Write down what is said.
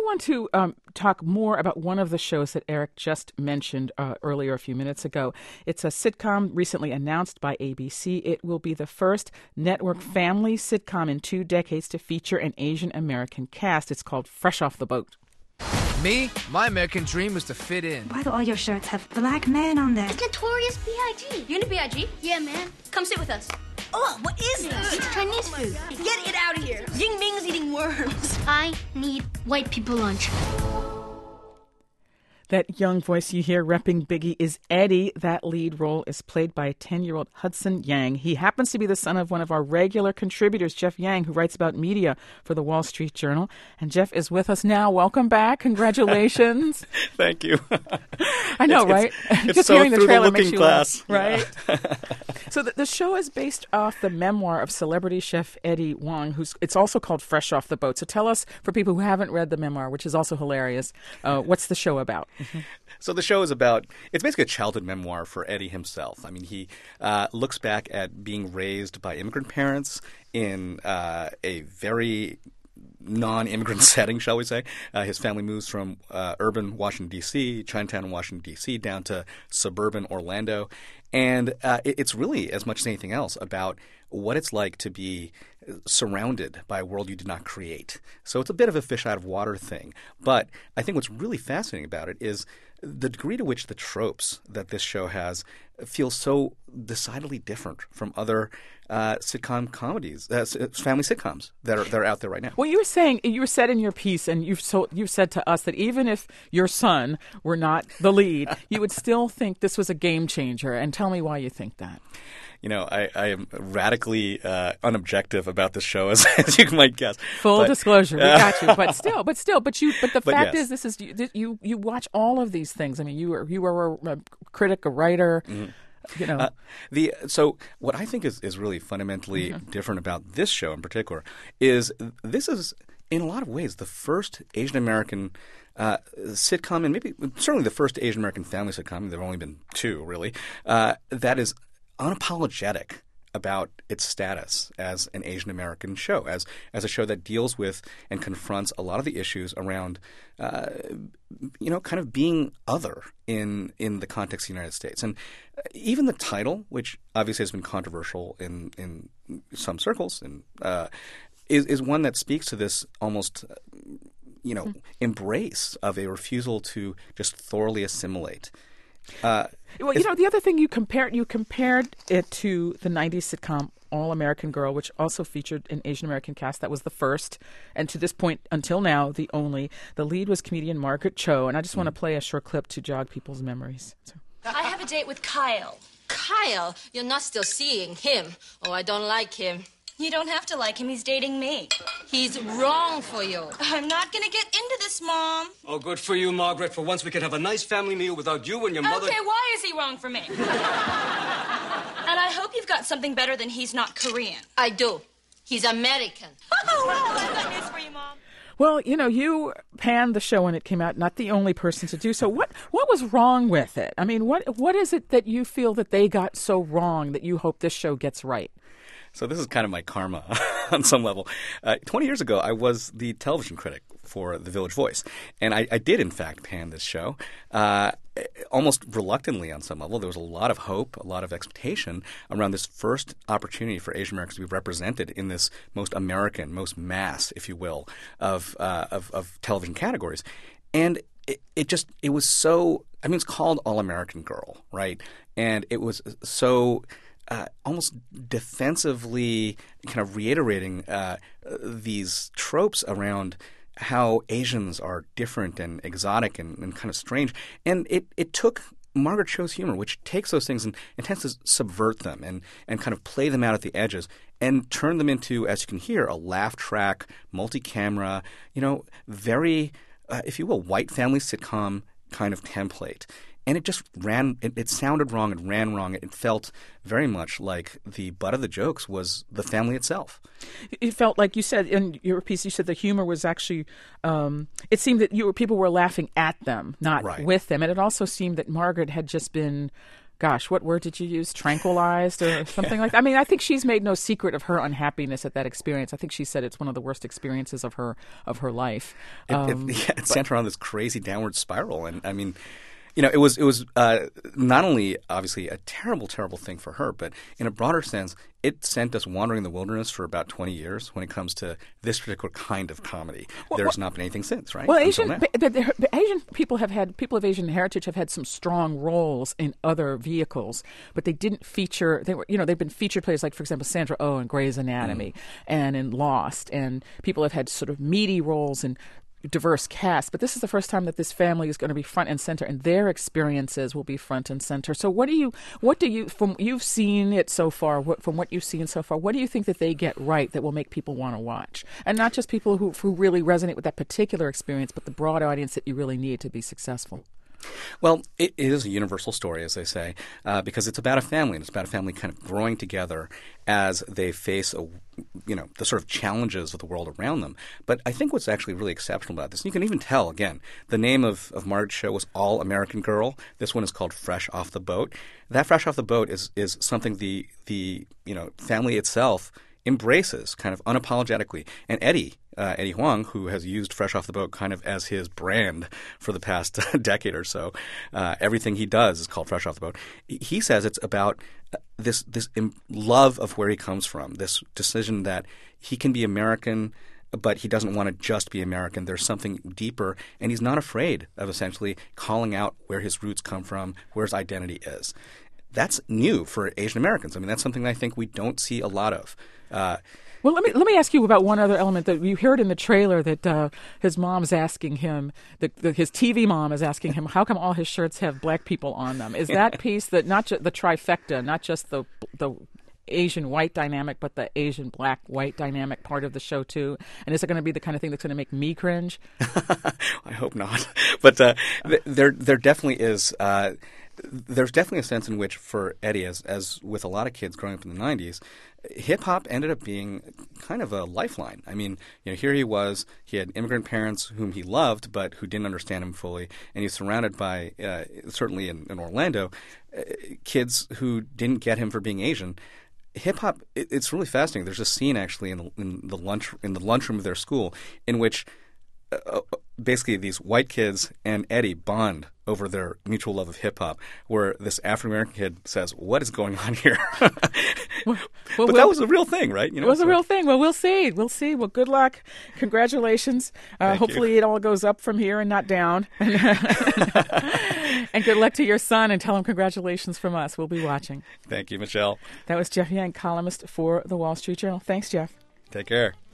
want to talk more about one of the shows that Eric just mentioned earlier a few minutes ago. It's a sitcom recently announced by ABC. It will be the first network family sitcom in 2 decades to feature an Asian American cast. It's called Fresh Off the Boat. Me, my American dream was to fit in. Why do all your shirts have black men on them? It's Notorious B.I.G. You into B.I.G.? Yeah, man. Come sit with us. Oh, what is this? It's Chinese food. Get it out of here. Ying Ming's eating worms. I need white people lunch. That young voice you hear repping Biggie is Eddie. That lead role is played by 10-year-old Hudson Yang. He happens to be the son of one of our regular contributors, Jeff Yang, who writes about media for the Wall Street Journal. And Jeff is with us now. Welcome back. Congratulations. Thank you. I know, right? It's Just so hearing the through trailer the makes looking you glass. laugh, right? So the show is based off the memoir of celebrity chef Eddie Huang, it's also called Fresh Off the Boat. So tell us, for people who haven't read the memoir, which is also hilarious, what's the show about? So the show is about, it's basically a childhood memoir for Eddie himself. I mean, he looks back at being raised by immigrant parents in a very non-immigrant setting, shall we say. His family moves from urban Washington, D.C., Chinatown, Washington, D.C., down to suburban Orlando. And it's really, as much as anything else, about what it's like to be surrounded by a world you did not create. So it's a bit of a fish out of water thing. But I think what's really fascinating about it is the degree to which the tropes that this show has feel so decidedly different from other sitcom comedies, family sitcoms that are out there right now. Well, you said in your piece, and you've said to us that even if your son were not the lead, you would still think this was a game changer. And tell me why you think that. You know, I am radically unobjective about this show, as you might guess. Full disclosure, we got you. But the fact yes. is, you watch all of these things. I mean, you were a critic, a writer. Mm-hmm. You know. So what I think is really fundamentally different about this show in particular is this is, in a lot of ways, the first Asian American sitcom, and maybe certainly the first Asian American family sitcom. There have only been 2, really. That is unapologetic about its status as an Asian American show, as a show that deals with and confronts a lot of the issues around, kind of being other in the context of the United States. And even the title, which obviously has been controversial in some circles, and is one that speaks to this almost embrace of a refusal to just thoroughly assimilate. Well, the other thing you compared it to the 90s sitcom All American Girl, which also featured an Asian American cast. That was the first, and to this point, until now, the only. The lead was comedian Margaret Cho, and I just want to play a short clip to jog people's memories. So. I have a date with Kyle. Kyle? You're not still seeing him. Oh, I don't like him. You don't have to like him. He's dating me. He's wrong for you. I'm not going to get into this, Mom. Oh, good for you, Margaret. For once we can have a nice family meal without you and your mother. Okay, why is he wrong for me? And I hope you've got something better than he's not Korean. I do. He's American. Oh, well, I've got news for you, Mom. Well, you panned the show when it came out, not the only person to do so. What was wrong with it? I mean, what is it that you feel that they got so wrong that you hope this show gets right? So this is kind of my karma on some level. 20 years ago, I was the television critic for The Village Voice. And I did, in fact, pan this show almost reluctantly on some level. There was a lot of hope, a lot of expectation around this first opportunity for Asian Americans to be represented in this most American, most mass, if you will, of television categories. And it was so – I mean, it's called All American Girl, right? And it was so – almost defensively kind of reiterating these tropes around how Asians are different and exotic and kind of strange. And it took Margaret Cho's humor, which takes those things and tends to subvert them and kind of play them out at the edges and turn them into, as you can hear, a laugh track, multi-camera, very, if you will, white family sitcom kind of template. And it just it sounded wrong and ran wrong. It felt very much like the butt of the jokes was the family itself. It felt like you said in your piece, you said the humor was actually, it seemed that people were laughing at them, not right. with them. And it also seemed that Margaret had just been gosh, what word did you use? Tranquilized or something like that? I mean, I think she's made no secret of her unhappiness at that experience. I think she said it's one of the worst experiences of her life. It sent her on this crazy downward spiral. And I mean, it was not only obviously a terrible, terrible thing for her, but in a broader sense, it sent us wandering the wilderness for about 20 years when it comes to this particular kind of comedy. There's not been anything since, right? Well, Asian people of Asian heritage have had some strong roles in other vehicles, but they didn't feature. They've been featured players like, for example, Sandra Oh in Grey's Anatomy and in Lost, and people have had sort of meaty roles in diverse cast, but this is the first time that this family is going to be front and center, and their experiences will be front and center. So what do you from you've seen it so far, from what you've seen so far, what do you think that they get right that will make people want to watch? And not just people who really resonate with that particular experience, but the broad audience that you really need to be successful. Well, it is a universal story, as they say, because it's about a family, and it's about a family kind of growing together as they face the sort of challenges of the world around them. But I think what's actually really exceptional about this, and you can even tell, again, the name of Margaret's show was All American Girl. This one is called Fresh Off the Boat. That Fresh Off the Boat is something the family itself embraces kind of unapologetically. And Eddie Huang, who has used Fresh Off the Boat kind of as his brand for the past decade or so, everything he does is called Fresh Off the Boat. He says it's about this love of where he comes from, this decision that he can be American, but he doesn't want to just be American. There's something deeper, and he's not afraid of essentially calling out where his roots come from, where his identity is. That's new for Asian Americans. I mean, that's something I think we don't see a lot of. Well, let me ask you about one other element that you heard in the trailer, that his mom's asking him, his TV mom is asking him, how come all his shirts have black people on them? Is that piece that not just the trifecta, not just the Asian white dynamic, but the Asian black white dynamic part of the show too? And is it going to be the kind of thing that's going to make me cringe? I hope not. But there definitely is. There's definitely a sense in which, for Eddie, as with a lot of kids growing up in the 90s, hip-hop ended up being kind of a lifeline. I mean, here he was. He had immigrant parents whom he loved but who didn't understand him fully. And he's surrounded by, certainly in Orlando, kids who didn't get him for being Asian. Hip-hop, it's really fascinating. There's a scene, actually, in the lunchroom of their school in which basically these white kids and Eddie bond over their mutual love of hip-hop, where this African-American kid says, what is going on here? But that was a real thing, right? It was a real thing. Well, we'll see. Well, good luck. Congratulations. Hopefully it all goes up from here and not down. And good luck to your son, and tell him congratulations from us. We'll be watching. Thank you, Michelle. That was Jeff Yang, columnist for The Wall Street Journal. Thanks, Jeff. Take care.